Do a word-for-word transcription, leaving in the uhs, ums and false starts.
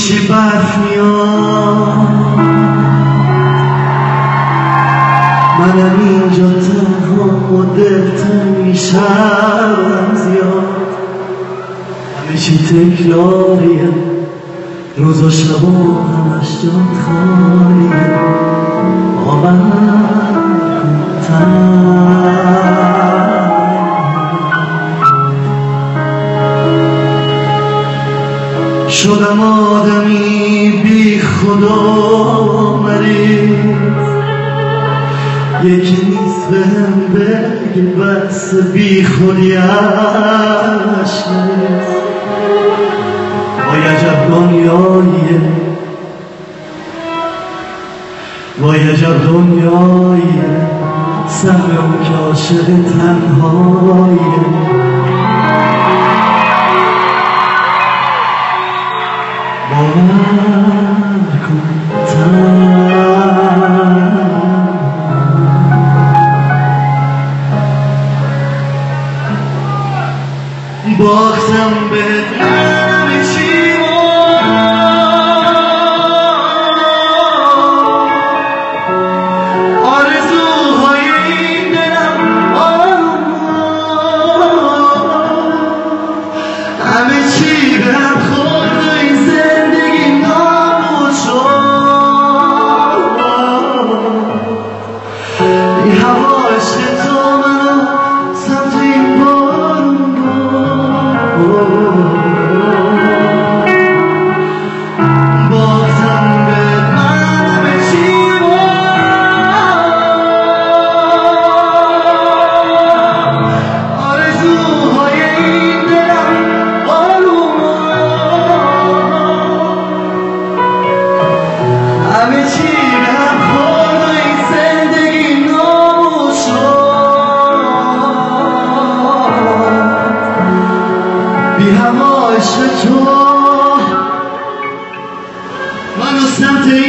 چی برف میاد، منم اینجا تنها و دلتنگیشم زیاد، همه چی تکراریه، روز و شب و همش جات خالیه. باور کن شدم آدمی بی خدا مریض، یکی نیست بهم بگه بس بی خودیش نیست. وای عجب دنیاییه، وای عجب دنیاییه، سهم اون که عاشق تنهاییه. باور کن باختم بهت همه چی آرزوهای این دلم همه چی به هم خورد و این زندگی نابود شد. این هوا عشق تو منو سمت این بارون باختم بهت من همه چی آرزوهای این دلم آروم همه چی به هم خورد و این زندگی نابود شد. بی هوا عشق تو منو سمت